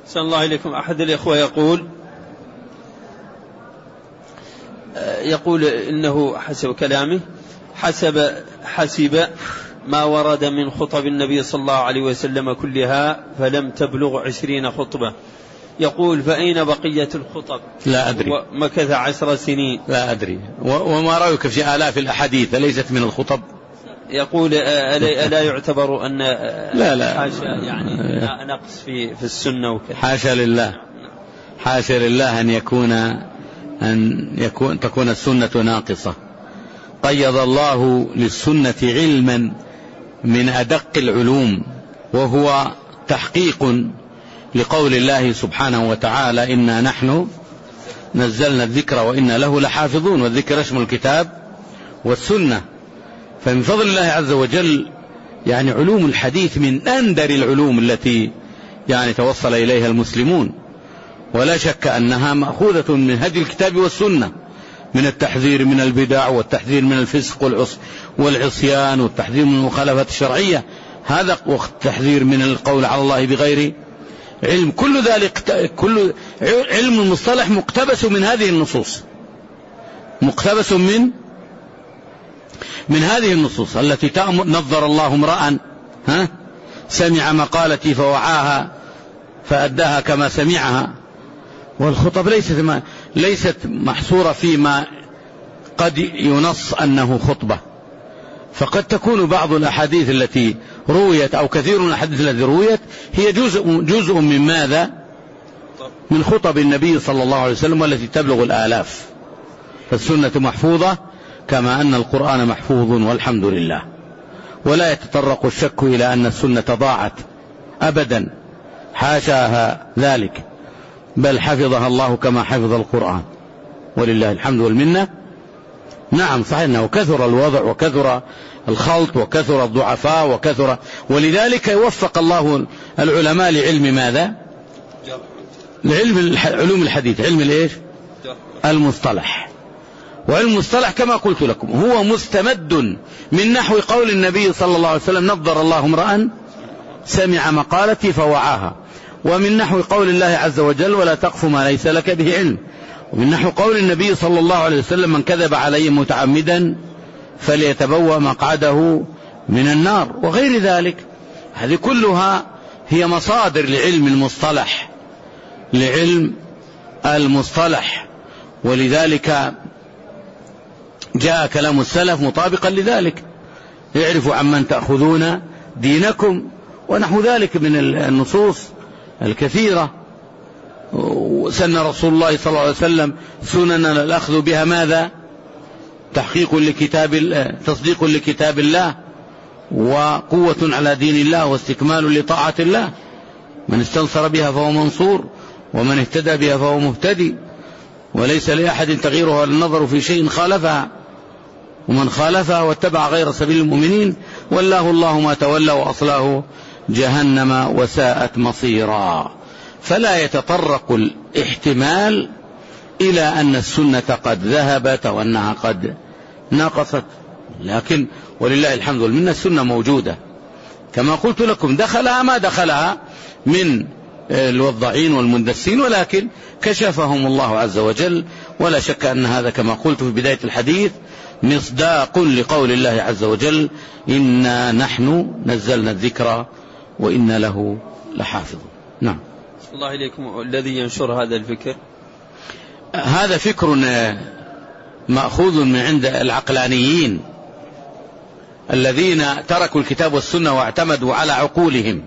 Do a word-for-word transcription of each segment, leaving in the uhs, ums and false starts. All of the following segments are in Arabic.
أحسن الله إليكم. أحد الإخوة يقول يقول إنه حسب كلامه حسب حسب ما ورد من خطب النبي صلى الله عليه وسلم كلها فلم تبلغ عشرين خطبة. يقول فأين بقية الخطب؟ لا أدري. ومكث عشر سنين. لا أدري. وما رأيك في آلاف الأحاديث ليست من الخطب؟ يقول ألا يعتبر أن لا لا حاشا يعني نقص في في السنة وكذا؟ حاشا لله، حاشا لله أن يكون أن يكون تكون السنة ناقصة. قيض الله للسنة علما من أدق العلوم، وهو تحقيق لقول الله سبحانه وتعالى إنا نحن نزلنا الذكر وإنا له لحافظون، والذكر اسم الكتاب والسنة. فمن فضل الله عز وجل يعني علوم الحديث من أندر العلوم التي يعني توصل إليها المسلمون، ولا شك أنها مأخوذة من هدي الكتاب والسنة، من التحذير من البدع والتحذير من الفسق والعصيان والتحذير من المخالفات الشرعية، هذا والتحذير من القول على الله بغير علم. كل ذلك كل علم المصطلح مقتبس من هذه النصوص، مقتبس من من هذه النصوص التي تأمر نظر الله امرأ ها سمع مقالتي فوعاها فأداها كما سمعها. والخطب ليست ليست محصورة فيما قد ينص أنه خطبة، فقد تكون بعض الأحاديث التي رويت أو كثير من الأحاديث التي رويت هي جزء جزء من ماذا؟ من خطب النبي صلى الله عليه وسلم والتي تبلغ الآلاف. فالسنة محفوظة كما أن القرآن محفوظ والحمد لله، ولا يتطرق الشك إلى أن السنة ضاعت أبدا، حاشاها ذلك، بل حفظها الله كما حفظ القرآن ولله الحمد والمنة. نعم صحيح أنه كثر الوضع وكثر الخلط وكثر الضعفاء وكثر، ولذلك يوفق الله العلماء لعلم ماذا؟ لعلم علوم الحديث، علم الايش؟ المصطلح. وعلم المصطلح كما قلت لكم هو مستمد من نحو قول النبي صلى الله عليه وسلم نظر الله امرأ سمع مقالتي فوعاها، ومن نحو قول الله عز وجل ولا تقف ما ليس لك به علم، ومن نحو قول النبي صلى الله عليه وسلم من كذب علي متعمدا فليتبوأ مقعده من النار، وغير ذلك. هذه كلها هي مصادر لعلم المصطلح، لعلم المصطلح. ولذلك جاء كلام السلف مطابقا لذلك، اعرفوا عمن تأخذون دينكم ونحو ذلك من النصوص الكثيرة. سن رسول الله صلى الله عليه وسلم سننا الأخذ بها ماذا؟ تحقيق لكتاب الله، تصديق لكتاب الله، وقوة على دين الله، واستكمال لطاعة الله. من استنصر بها فهو منصور، ومن اهتدى بها فهو مهتدي، وليس لأحد تغييرها النظر في شيء خالفها، ومن خالفها واتبع غير سبيل المؤمنين والله الله ما تولى وأصلاه جهنم وساءت مصيرا. فلا يتطرق الاحتمال إلى أن السنة قد ذهبت وأنها قد نقصت، لكن ولله الحمد والمنة السنة موجودة كما قلت لكم، دخلها ما دخلها من الوضعين والمندسين، ولكن كشفهم الله عز وجل. ولا شك أن هذا كما قلت في بداية الحديث مصداق لقول الله عز وجل إنا نحن نزلنا الذكر وإنا له لحافظ. نعم. الله إليكم. الذي ينشر هذا الفكر هذا فكر مأخوذ من عند العقلانيين الذين تركوا الكتاب والسنة واعتمدوا على عقولهم،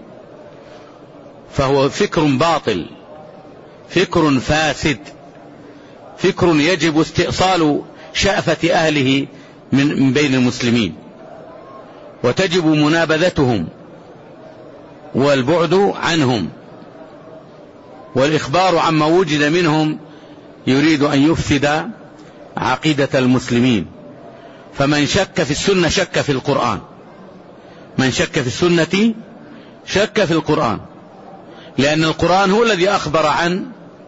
فهو فكر باطل، فكر فاسد، فكر يجب استئصال شأفة أهله من بين المسلمين، وتجب منابذتهم والبعد عنهم، والإخبار عما وجد منهم يريد أن يفسد عقيدة المسلمين. فمن شك في السنة شك في القرآن، من شك في السنة شك في القرآن، لأن القرآن هو الذي أخبر عن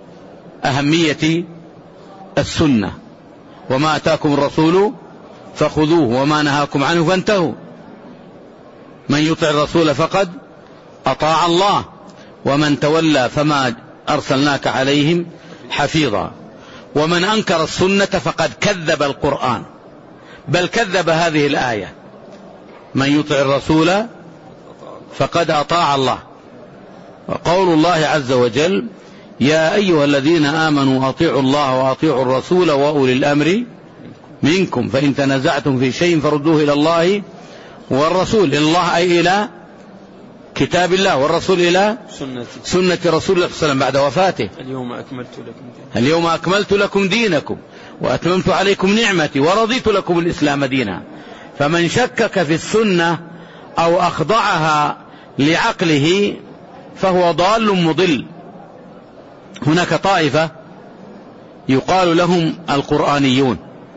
أهمية السنة، وما أتاكم الرسول فخذوه وما نهاكم عنه فانتهوا، من يطع الرسول فقد أطاع الله ومن تولى فما أرسلناك عليهم حفيظا. ومن أنكر السنة فقد كذب القرآن، بل كذب هذه الآية: من يطع الرسول فقد أطاع الله. وقول الله عز وجل: يا أيها الذين آمنوا أطيعوا الله وأطيعوا الرسول وأولي الأمر منكم فإن تنازعتم في شيء فردوه إلى الله والرسول. الله أي إلى كتاب الله، والرسول إلى سنة, سنة رسول الله صلى الله عليه وسلم بعد وفاته. اليوم أكملت لكم دينكم اليوم أكملت لكم دينكم وأتممت عليكم نعمتي ورضيت لكم الإسلام دينا. فمن شكك في السنة أو أخضعها لعقله فهو ضال مضل. هناك طائفة يقال لهم القرآنيون،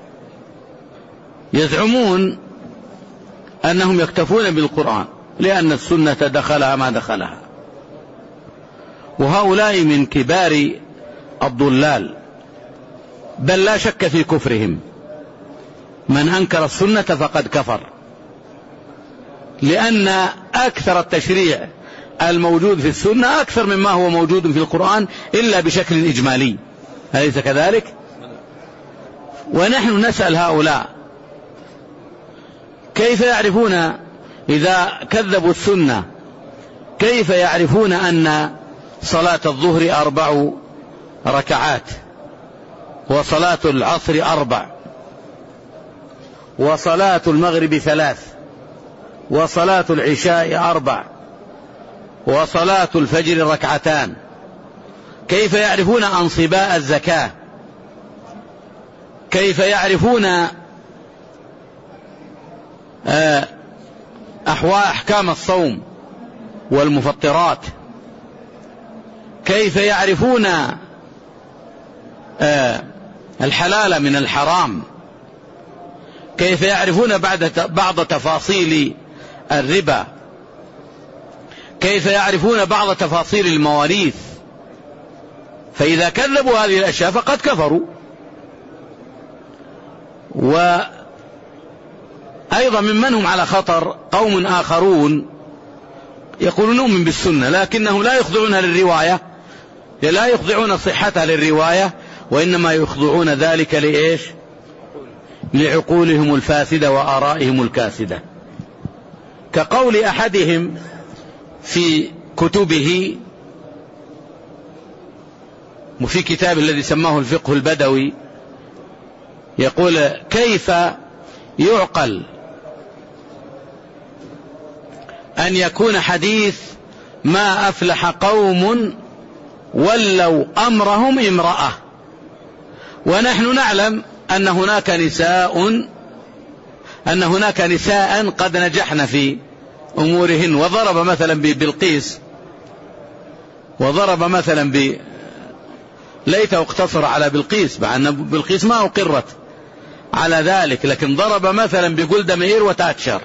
يزعمون أنهم يكتفون بالقرآن لأن السنة دخلها ما دخلها، وهؤلاء من كبار الضلال، بل لا شك في كفرهم. من أنكر السنة فقد كفر، لأن أكثر التشريع الموجود في السنة أكثر مما هو موجود في القرآن إلا بشكل إجمالي، أليس كذلك؟ ونحن نسأل هؤلاء كيف يعرفون إذا كذبوا السنة، كيف يعرفون أن صلاة الظهر أربع ركعات وصلاة العصر أربع وصلاة المغرب ثلاث وصلاة العشاء أربع وصلاة الفجر ركعتان؟ كيف يعرفون أنصباء الزكاة؟ كيف يعرفون أحكام الصوم والمفطرات؟ كيف يعرفون الحلال من الحرام؟ كيف يعرفون بعض تفاصيل الربا؟ كيف يعرفون بعض تفاصيل المواريث؟ فإذا كذبوا هذه الأشياء فقد كفروا. وأيضا ممن هم على خطر قوم آخرون يقولون نؤمن بالسنة لكنهم لا يخضعونها للرواية، لا يخضعون صحتها للرواية، وإنما يخضعون ذلك لإيش؟ لعقولهم الفاسدة وآرائهم الكاسدة. كقول أحدهم في كتبه وفي كتاب الذي سماه الفقه البدوي، يقول: كيف يعقل أن يكون حديث ما أفلح قوم ولوا أمرهم امرأة، ونحن نعلم أن هناك نساء أن هناك نساء قد نجحن في أمورهن. وضرب مثلا ببلقيس، وضرب مثلا ب ليته اقتصر على بلقيس، مع أن بلقيس ما أقرت على ذلك، لكن ضرب مثلا بجولدا مائير وتاتشر،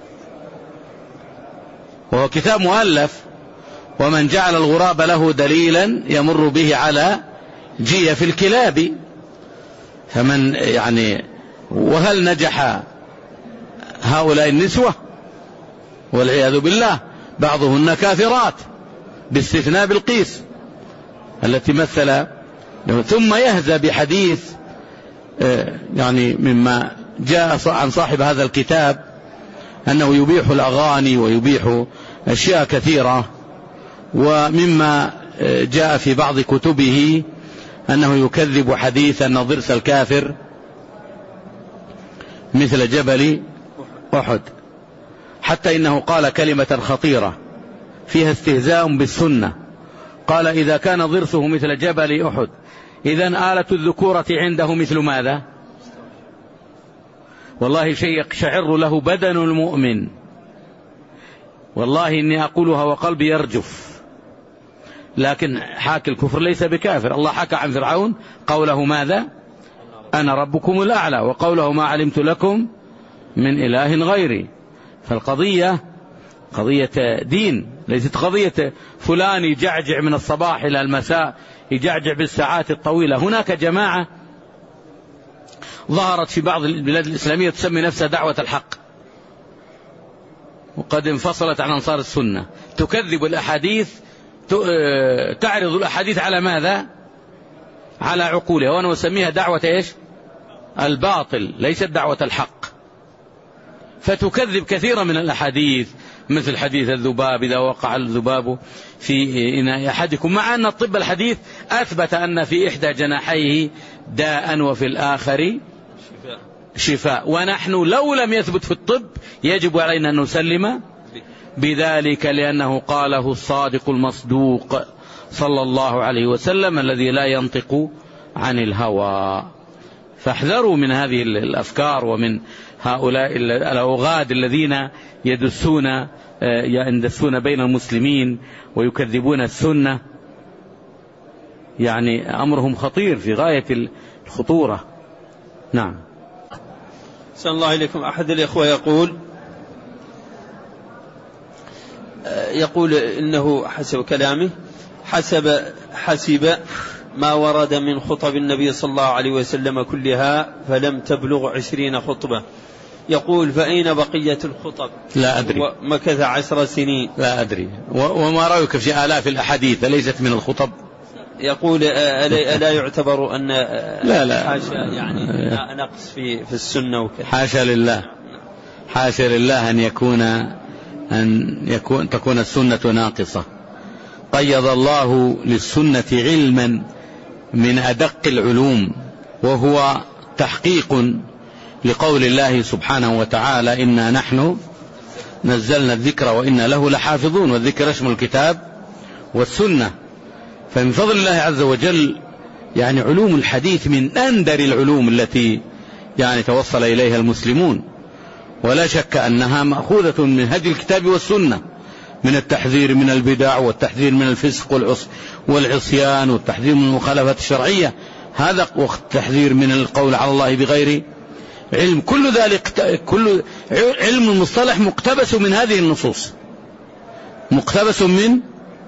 وهو كتاب مؤلف: ومن جعل الغراب له دليلا يمر به على جيف الكلاب. فمن يعني وهل نجح هؤلاء النسوة؟ والعياذ بالله، بعضهن كافرات باستثناء بلقيس التي مثل. ثم يهزأ بحديث يعني مما جاء عن صاحب هذا الكتاب أنه يبيح الأغاني ويبيح أشياء كثيرة، ومما جاء في بعض كتبه أنه يكذب حديث أن ضرس الكافر مثل جبل أحد، حتى إنه قال كلمة خطيرة فيها استهزاء بالسنة. قال: إذا كان ضرسه مثل جبل أحد إذن آلة الذكورة عنده مثل ماذا؟ والله شيء يقشعر له بدن المؤمن، والله إني أقولها وقلبي يرجف. لكن حاكي الكفر ليس بكافر. الله حكى عن فرعون قوله ماذا؟ أنا ربكم الأعلى، وقوله ما علمت لكم من إله غيري. فالقضية قضية دين، ليست قضية فلان يجعجع من الصباح إلى المساء، يجعجع بالساعات الطويلة. هناك جماعة ظهرت في بعض البلاد الإسلامية تسمي نفسها دعوة الحق، وقد انفصلت عن أنصار السنة، تكذب الأحاديث تعرض الأحاديث على ماذا؟ على عقولها، وأنا أسميها دعوة إيش؟ الباطل، ليست دعوة الحق. فتكذب كثيرا من الأحاديث، مثل حديث الذباب إذا وقع الذباب في إناء أحدكم، مع أن الطب الحديث أثبت أن في إحدى جناحيه داء وفي الآخر شفاء، ونحن لو لم يثبت في الطب يجب علينا أن نسلم بذلك، لأنه قاله الصادق المصدوق صلى الله عليه وسلم الذي لا ينطق عن الهوى. فاحذروا من هذه الأفكار ومن هؤلاء الأوغاد الذين يدسون يندسون بين المسلمين ويكذبون السنة، يعني أمرهم خطير في غاية الخطورة. نعم. أحسن الله إليكم. أحد الإخوة يقول يقول إنه حسب كلامه حسب حسب ما ورد من خطب النبي صلى الله عليه وسلم كلها فلم تبلغ عشرين خطبة. يقول فأين بقية الخطب؟ لا أدري. ومكث عشر سنين. لا أدري. وما رأيك في آلاف الأحاديث ليست من الخطب؟ يقول ألا يعتبر أن لا لا حاشا يعني نقص في في السنة وكذا؟ حاشا لله، حاشا لله أن يكون أن يكون تكون السنة ناقصة. قيض الله للسنة علما من أدق العلوم، وهو تحقيق لقول الله سبحانه وتعالى إنا نحن نزلنا الذكر وإنا له لحافظون، والذكر يشمل الكتاب والسنة. فمن فضل الله عز وجل يعني علوم الحديث من أندر العلوم التي يعني توصل إليها المسلمون، ولا شك أنها مأخوذة من هدي الكتاب والسنة، من التحذير من البدع والتحذير من الفسق والعصيان والتحذير من المخالفات الشرعية، هذا والتحذير من القول على الله بغير علم. كل ذلك كل علم المصطلح مقتبس من هذه النصوص، مقتبس من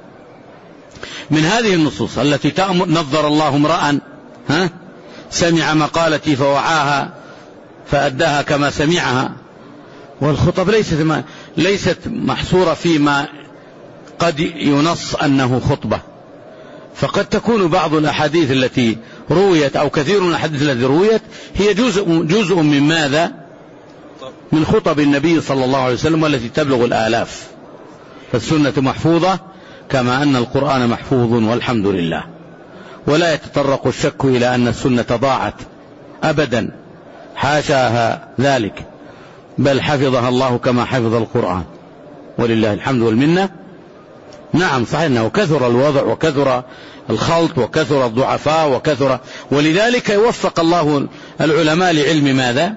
من هذه النصوص التي تأمر. نظر الله امرأ ها سمع مقالتي فوعاها فأداها كما سمعها. والخطب ليست ليست محصورة فيما قد ينص أنه خطبة، فقد تكون بعض الأحاديث التي رويت أو كثير من الأحاديث التي رويت هي جزء جزء من ماذا؟ من خطب النبي صلى الله عليه وسلم والتي تبلغ الآلاف. فالسنة محفوظة كما أن القرآن محفوظ والحمد لله، ولا يتطرق الشك إلى أن السنة ضاعت أبدا، حاشاها ذلك، بل حفظها الله كما حفظ القرآن ولله الحمد والمنة. نعم صحيح أنه كثر الوضع وكثر الخلط وكثر الضعفاء وكثر، ولذلك يوفق الله العلماء لعلم ماذا؟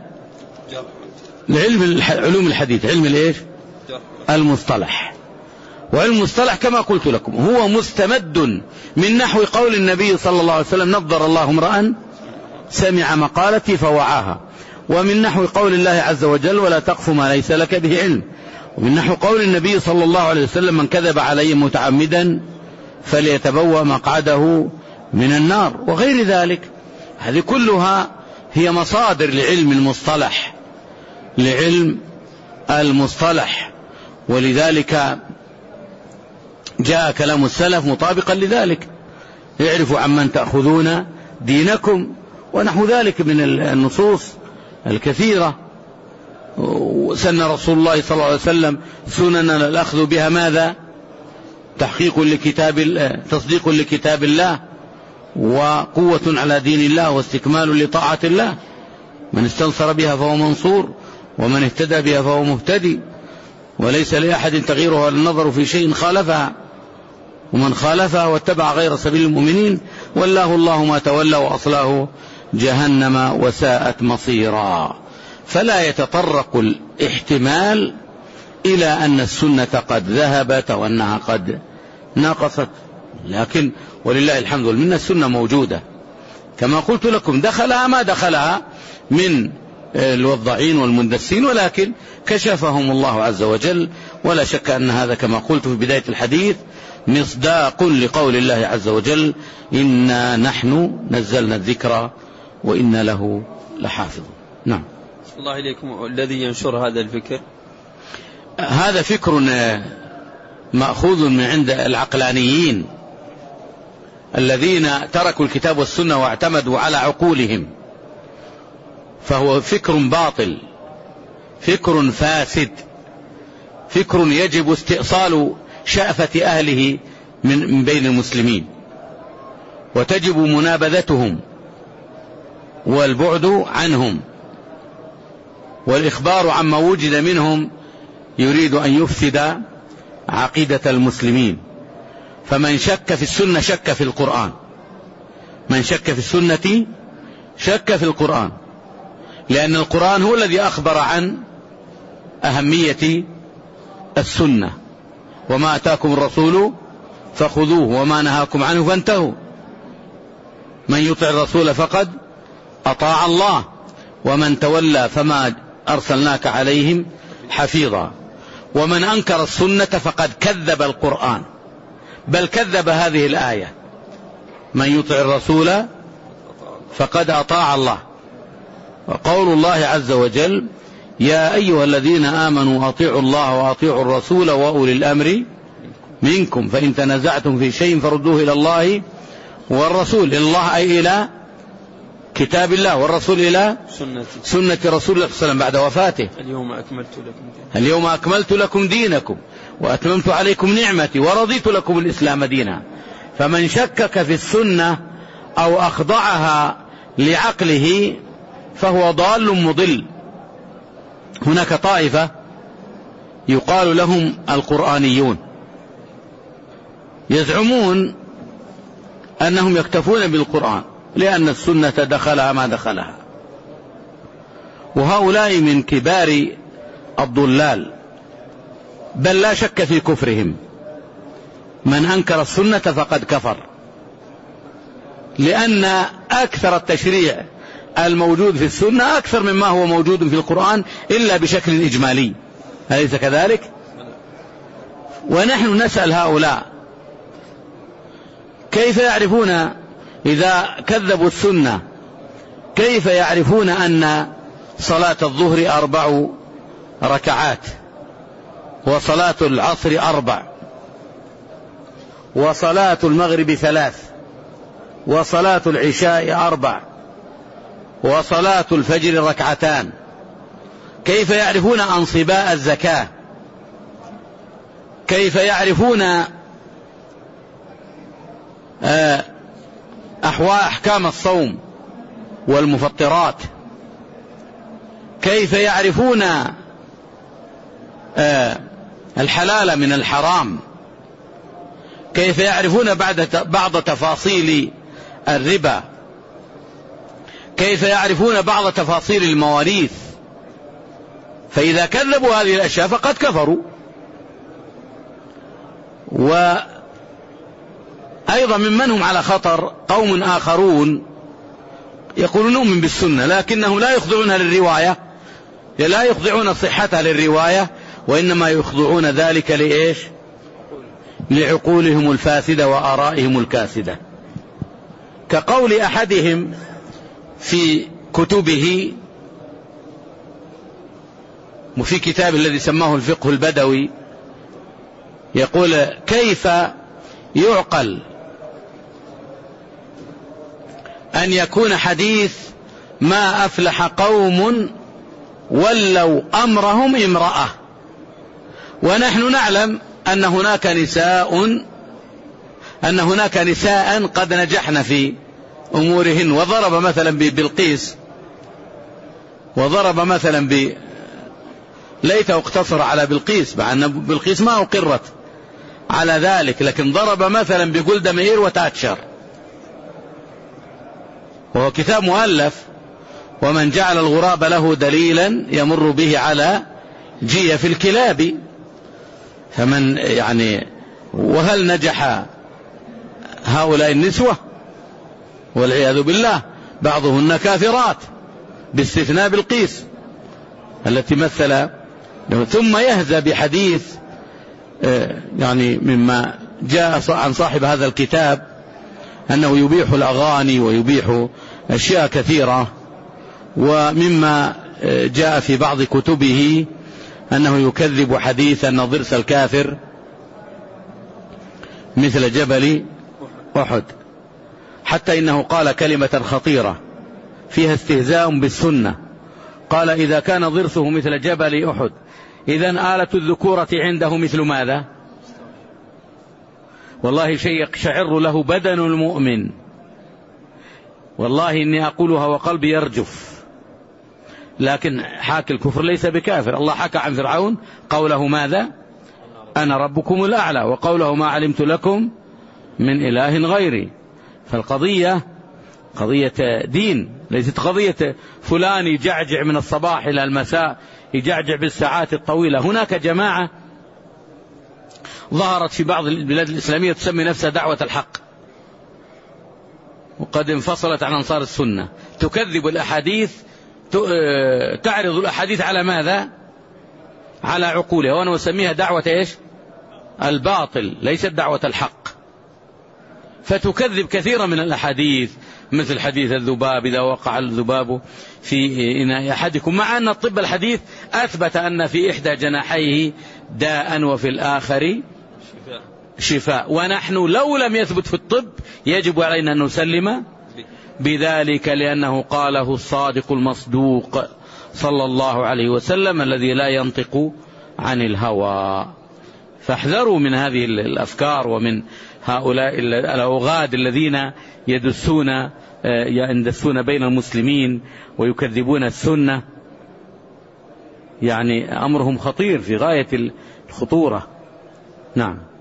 لعلم علوم الحديث، علم الايش؟ المصطلح. وعلم المصطلح كما قلت لكم هو مستمد من نحو قول النبي صلى الله عليه وسلم نظر الله امرأ سمع مقالتي فوعاها، ومن نحو قول الله عز وجل ولا تقف ما ليس لك به علم، ومن نحو قول النبي صلى الله عليه وسلم من كذب علي متعمدا فليتبوأ مقعده من النار، وغير ذلك. هذه كلها هي مصادر لعلم المصطلح، لعلم المصطلح. ولذلك جاء كلام السلف مطابقا لذلك، اعرفوا عمن تأخذون دينكم ونحو ذلك من النصوص الكثيرة. سن رسول الله صلى الله عليه وسلم سننا الأخذ بها ماذا؟ تحقيق لكتاب تصديق لكتاب الله، وقوة على دين الله، واستكمال لطاعة الله. من استنصر بها فهو منصور، ومن اهتدى بها فهو مهتدي، وليس لأحد تغييرها النظر في شيء خالفها، ومن خالفها واتبع غير سبيل المؤمنين والله الله ما تولى وأصله جهنم وساءت مصيرا. فلا يتطرق الاحتمال إلى أن السنة قد ذهبت وأنها قد نقصت، لكن ولله الحمد والمنة السنة موجودة كما قلت لكم، دخلها ما دخلها من الوضعين والمندسين، ولكن كشفهم الله عز وجل. ولا شك أن هذا كما قلت في بداية الحديث مصداق لقول الله عز وجل إنا نحن نزلنا الذكر وإنا له لحافظ. نعم. الله إليكم. الذي ينشر هذا الفكر هذا فكر مأخوذ من عند العقلانيين الذين تركوا الكتاب والسنة واعتمدوا على عقولهم، فهو فكر باطل، فكر فاسد، فكر يجب استئصال شأفة أهله من بين المسلمين، وتجب منابذتهم والبعد عنهم، والإخبار عما وجد منهم يريد أن يفسد عقيدة المسلمين. فمن شك في السنة شك في القرآن، من شك في السنة شك في القرآن، لأن القرآن هو الذي أخبر عن أهمية السنة: وما أتاكم الرسول فخذوه وما نهاكم عنه فانتهوا. من يطع الرسول فقد أطاع الله ومن تولى فما أرسلناك عليهم حفيظا. ومن أنكر السنة فقد كذب القرآن، بل كذب هذه الآية: من يطع الرسول فقد أطاع الله. وقول الله عز وجل: يا أيها الذين آمنوا أطيعوا الله وأطيعوا الرسول وأولي الأمر منكم فإن تنازعتم في شيء فردوه إلى الله والرسول. إلى الله أي إلى كتاب الله، والرسول إلى سنة, سنة رسول الله صلى الله عليه وسلم بعد وفاته. اليوم أكملت لكم دينكم اليوم أكملت لكم دينكم وأتممت عليكم نعمتي ورضيت لكم الإسلام دينا. فمن شكك في السنة أو أخضعها لعقله فهو ضال مضل. هناك طائفة يقال لهم القرآنيون، يزعمون أنهم يكتفون بالقرآن لأن السنة دخلها ما دخلها، وهؤلاء من كبار الضلال، بل لا شك في كفرهم. من أنكر السنة فقد كفر، لأن أكثر التشريع الموجود في السنة أكثر مما هو موجود في القرآن إلا بشكل إجمالي، أليس كذلك؟ ونحن نسأل هؤلاء كيف يعرفون إذا كذبوا السنة، كيف يعرفون أن صلاة الظهر أربع ركعات وصلاة العصر أربع وصلاة المغرب ثلاث وصلاة العشاء أربع وصلاة الفجر ركعتان؟ كيف يعرفون أنصباء الزكاة؟ كيف يعرفون أحكام الصوم والمفطرات؟ كيف يعرفون الحلال من الحرام؟ كيف يعرفون بعض تفاصيل الربا؟ كيف يعرفون بعض تفاصيل المواريث؟ فإذا كذبوا هذه الأشياء فقد كفروا. وأيضا ممن هم على خطر قوم آخرون يقولون نؤمن بالسنة لكنهم لا يخضعونها للرواية، لا يخضعون صحتها للرواية، وإنما يخضعون ذلك لإيش؟ لعقولهم الفاسدة وآرائهم الكاسدة. كقول أحدهم في كتبه وفي كتاب الذي سماه الفقه البدوي، يقول: كيف يعقل أن يكون حديث ما أفلح قوم ولوا أمرهم امرأة، ونحن نعلم أن هناك نساء أن هناك نساء قد نجحن في أمورهن. وضرب مثلا ببلقيس، وضرب مثلا ب ليته اقتصر على بلقيس، مع أن بلقيس ما أقرت على ذلك، لكن ضرب مثلا بجولدا مائير وتاتشر، وهو كتاب مؤلف: ومن جعل الغراب له دليلا يمر به على جيف الكلاب. فمن يعني وهل نجح هؤلاء النسوة؟ والعياذ بالله، بعضهن كافرات باستثناء بلقيس التي مثل. ثم يهزأ بحديث يعني مما جاء عن صاحب هذا الكتاب أنه يبيح الأغاني ويبيح أشياء كثيرة، ومما جاء في بعض كتبه أنه يكذب حديث أن ضرس الكافر مثل جبل أحد. حتى إنه قال كلمة خطيرة فيها استهزاء بالسنة، قال إذا كان ضرسه مثل جبل أحد إذن آلة الذكورة عنده مثل ماذا؟ والله شيء يقشعر له بدن المؤمن، والله إني أقولها وقلبي يرجف، لكن حاكي الكفر ليس بكافر. الله حكى عن فرعون قوله ماذا؟ أنا ربكم الأعلى، وقوله ما علمت لكم من إله غيري. فالقضية قضية دين، ليست قضية فلان يجعجع من الصباح إلى المساء، يجعجع بالساعات الطويلة. هناك جماعة ظهرت في بعض البلاد الإسلامية تسمي نفسها دعوة الحق، وقد انفصلت عن أنصار السنة، تكذب الأحاديث، تعرض الأحاديث على ماذا؟ على عقولها، وأنا أسميها دعوة إيش؟ الباطل، ليست دعوة الحق. فتكذب كثيرا من الأحاديث، مثل حديث الذباب إذا وقع الذباب في إناء أحدكم، مع أن الطب الحديث أثبت أن في إحدى جناحيه داء وفي الآخر شفاء، ونحن لو لم يثبت في الطب يجب علينا أن نسلم بذلك، لأنه قاله الصادق المصدوق صلى الله عليه وسلم الذي لا ينطق عن الهوى. فاحذروا من هذه الأفكار ومن هؤلاء الأوغاد الذين يدسون يندسون بين المسلمين ويكذبون السنة، يعني أمرهم خطير في غاية الخطورة. نعم.